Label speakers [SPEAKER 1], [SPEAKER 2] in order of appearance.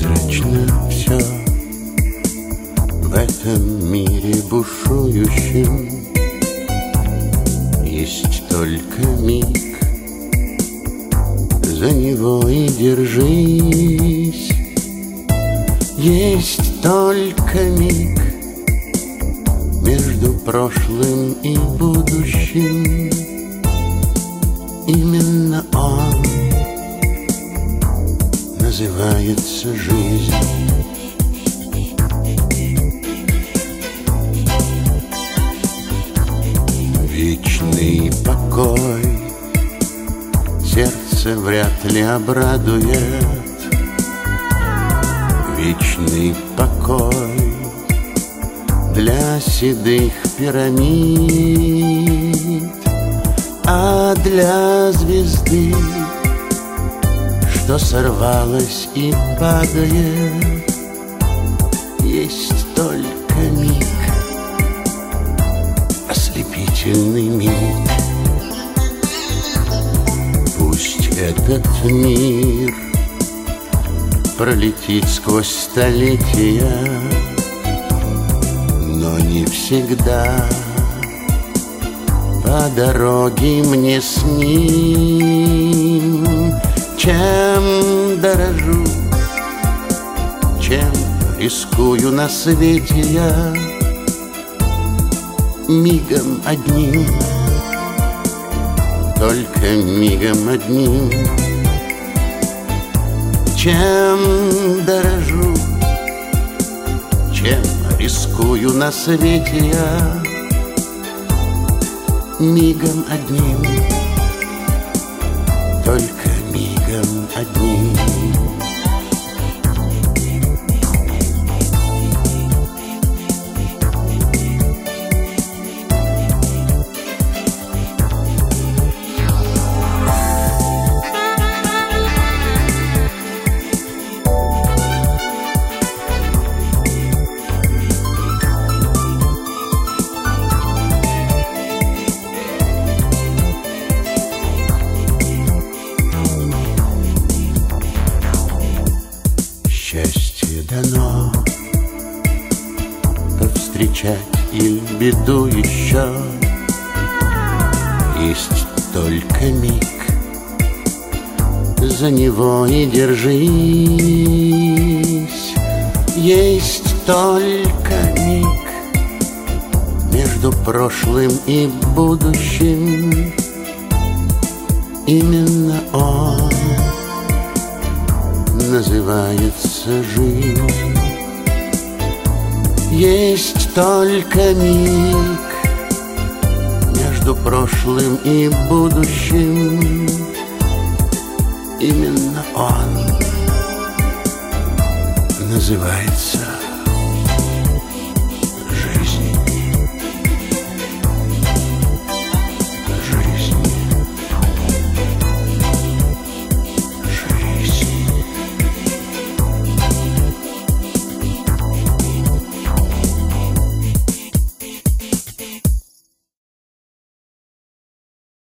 [SPEAKER 1] призрачно все в этом мире бушующем. Есть только миг, за него и держись. Есть только миг между прошлым и будущим. Именно он называется жизнь. Вечный покой сердце вряд ли обрадует. Вечный покой для седых пирамид, а для звезды, что сорвалась и падает, есть только миг, ослепительный миг. Пусть этот мир пролетит сквозь столетия, но не всегда по дороге мне с ним. Чем дорожу, чем рискую на свете я, мигом одним, только мигом одним. Чем дорожу, чем рискую на свете я, мигом одним, только мигом одним. Счастье дано повстречать и беду еще. Есть только миг, за него и держись. Есть только миг между прошлым и будущим. Именно он называется жизнь. Есть только миг между прошлым и будущим. Именно он называется